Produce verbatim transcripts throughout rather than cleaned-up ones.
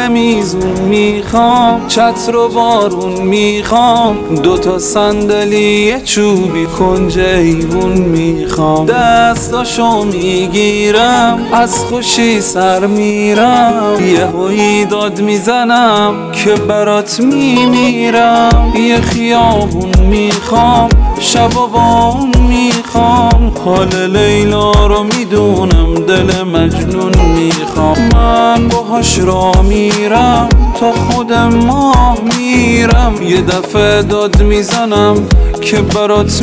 یه میزون میخوام، چتر و بارون میخوام، دوتا صندلی چوبی کنج ایوون میخوام. دستاشو میگیرم از خوشی سر میرم، یه هویی داد میزنم که برات میمیرم. یه خیابون میخوام، شب و بام میخوام، حال لیلا رو میدونم دل مجنون میخوام. من باهاش را میرم تا خود ماه میرم، یه دفعه داد میزنم که برات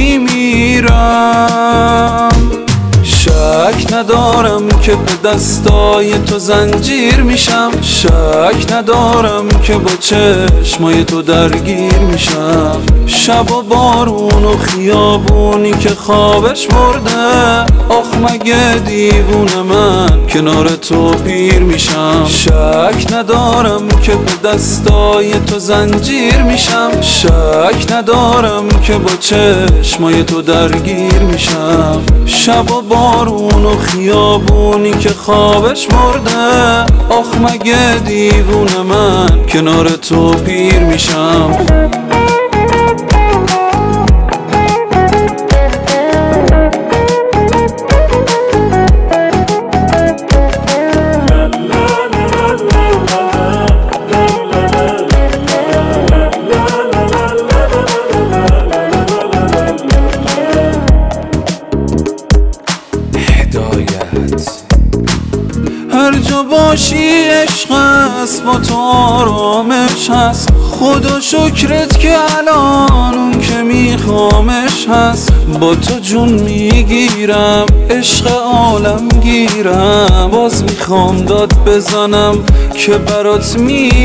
میمیرم. شک ندارم که به دستای تو زنجیر میشم، شک ندارم که با چشمای تو درگیر میشم. شب و بارون و خیابونی که خوابش مرده، آخ مگه دیوون من کنار تو پیر میشم. شک ندارم که به دستای تو زنجیر میشم، شک ندارم که با چشمای تو درگیر میشم. شب و بارون و خیابونی که خوابش مرده، آخ مگه دیوون من کنار تو پیر میشم. هر جا باشی عشق است، با تو آرامش هست، خدا شکرت که الان اون که میخوامش هست. با تو جون میگیرم، عشق عالم گیرم، باز میخوام داد بزنم که برات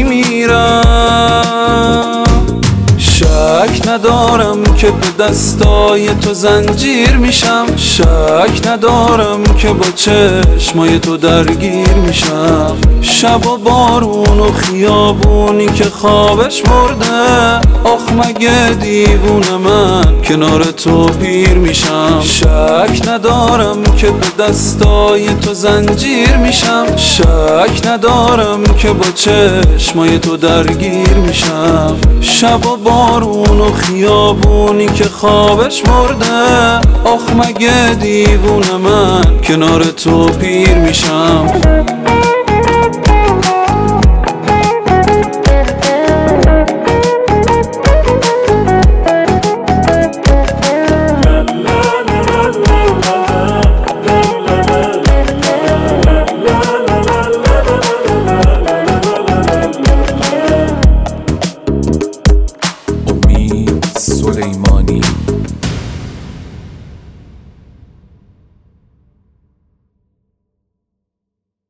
میمیرم. شک ندارم که به دستای تو زنجیر میشم، شک ندارم که با چشمای تو درگیر میشم. شب و بارون و خیابونی که خوابش مرده، آخ مگه دیوون من کنار تو پیر میشم. شک ندارم که به دستای تو زنجیر میشم، شک ندارم که با چشمای تو درگیر میشم. شب و بارون و خیابونی که خوابش مرده، آخ مگه دیوون من کنار تو پیر میشم.